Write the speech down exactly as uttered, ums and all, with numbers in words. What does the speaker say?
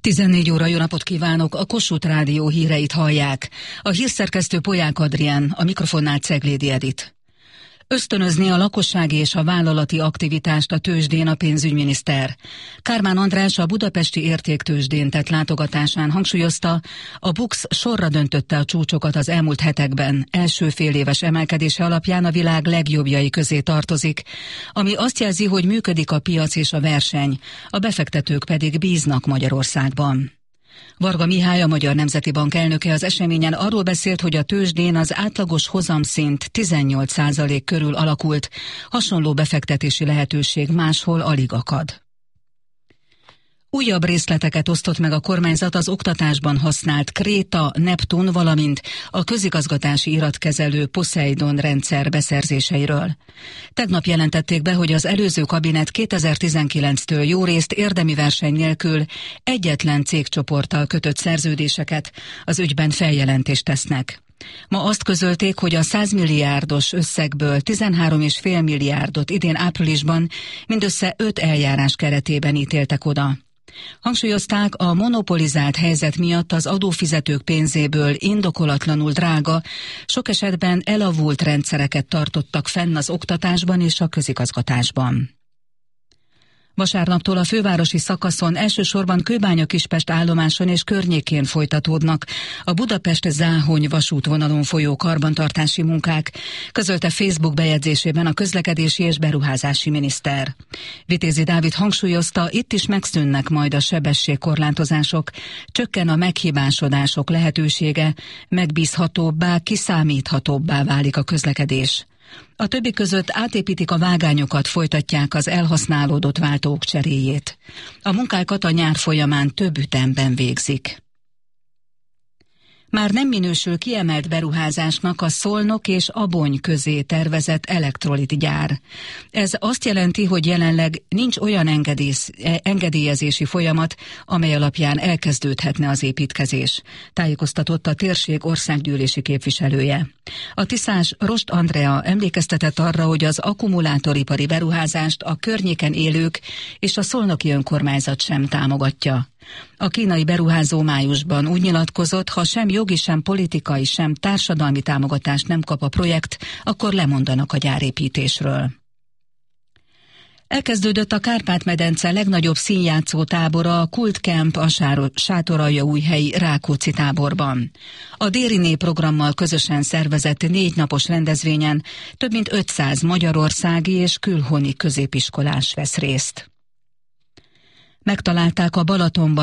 tizennégy óra, jó napot kívánok! A Kossuth Rádió híreit hallják. A hírszerkesztő Polyák Adrián, a mikrofonnál Ceglédi Edit. Ösztönözni a lakossági és a vállalati aktivitást a tőzsdén a pénzügyminiszter. Kármán András a budapesti értéktőzsdén tett látogatásán hangsúlyozta, a BUX sorra döntötte a csúcsokat az elmúlt hetekben, első féléves emelkedése alapján a világ legjobbjai közé tartozik, ami azt jelzi, hogy működik a piac és a verseny, a befektetők pedig bíznak Magyarországban. Varga Mihály, a Magyar Nemzeti Bank elnöke az eseményen arról beszélt, hogy a tőzsdén az átlagos hozamszint tizennyolc százalék körül alakult, hasonló befektetési lehetőség máshol alig akad. Újabb részleteket osztott meg a kormányzat az oktatásban használt Kréta, Neptun, valamint a közigazgatási iratkezelő Poseidon rendszer beszerzéseiről. Tegnap jelentették be, hogy az előző kabinet kétezer-tizenkilenctől jó részt érdemi verseny nélkül egyetlen cégcsoporttal kötött szerződéseket, az ügyben feljelentést tesznek. Ma azt közölték, hogy a száz milliárdos összegből tizenhárom egész öt milliárdot idén áprilisban mindössze öt eljárás keretében ítéltek oda. Hangsúlyozták, a monopolizált helyzet miatt az adófizetők pénzéből indokolatlanul drága, sok esetben elavult rendszereket tartottak fenn az oktatásban és a közigazgatásban. Vasárnaptól a fővárosi szakaszon elsősorban Kőbánya-Kispest állomáson és környékén folytatódnak a Budapest-Záhony vasútvonalon folyó karbantartási munkák, közölte Facebook bejegyzésében a közlekedési és beruházási miniszter. Vitézi Dávid hangsúlyozta, itt is megszűnnek majd a sebességkorlátozások, csökken a meghibásodások lehetősége, megbízhatóbbá, kiszámíthatóbbá válik a közlekedés. A többi között átépítik a vágányokat, folytatják az elhasználódott váltók cseréjét. A munkákat a nyár folyamán több ütemben végzik. Már nem minősül kiemelt beruházásnak a Szolnok és Abony közé tervezett elektrolitgyár. Ez azt jelenti, hogy jelenleg nincs olyan engedélyez, engedélyezési folyamat, amely alapján elkezdődhetne az építkezés, tájékoztatott a térség országgyűlési képviselője. A tiszás Rost Andrea emlékeztetett arra, hogy az akkumulátoripari beruházást a környéken élők és a szolnoki önkormányzat sem támogatja. A kínai beruházó májusban úgy nyilatkozott, ha sem jogi, sem politikai, sem társadalmi támogatást nem kap a projekt, akkor lemondanak a gyárépítésről. Elkezdődött a Kárpát-medence legnagyobb színjátszó tábora, a Kult Camp a Sátoraljaújhelyi Rákóczi táborban. A Dériné programmal közösen szervezett négy napos rendezvényen több mint ötszáz magyarországi és külhoni középiskolás vesz részt. Megtalálták a Balatonban